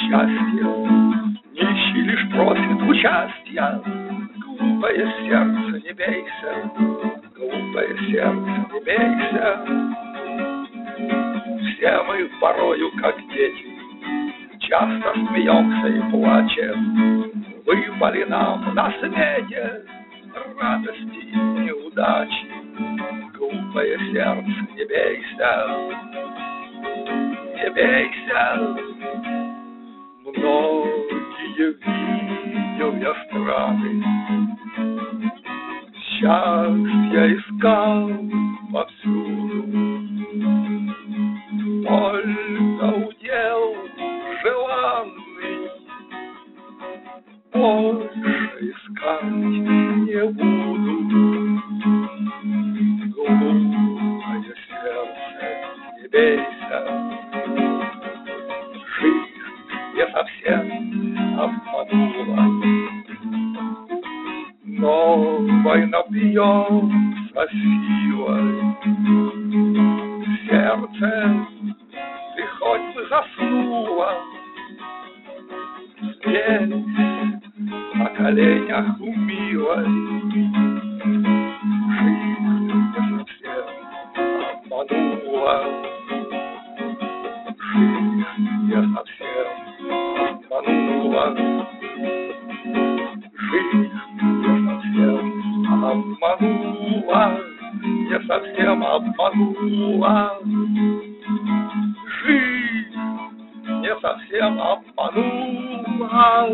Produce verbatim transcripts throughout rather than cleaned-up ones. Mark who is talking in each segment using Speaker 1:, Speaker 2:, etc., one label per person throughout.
Speaker 1: счастья, нищий лишь просит участия. Глупое сердце, не бейся, глупое сердце, не бейся. Все мы порою, как дети, часто смеемся и плачем. Выпали нам на свете радости и неудачи. Глупое сердце, не бейся, не бейся. Многие видел я страны, счастья искал повсюду. Только удел желанный больше искать не буду. Глупое сердце, не бейся, жизнь не совсем обманула, но война бьется силой. Сердце, ты хоть бы заснула здесь, на коленях у милой. Жизнь не совсем обманула, жизнь не совсем обманула, жизнь не совсем обманула, не совсем обманула, жизнь не совсем обманула,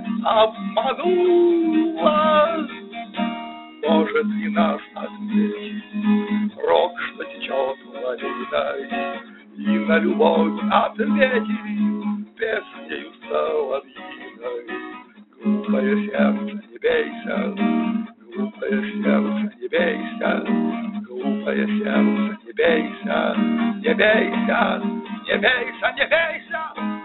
Speaker 1: обманула. Может и нас ответить рок, что течет лавиной, и на любовь ответить песнею соловьиной. Глупое сердце, не бейся, глупое сердце, не бейся, глупое сердце, не бейся, не бейся, не бейся, не бейся.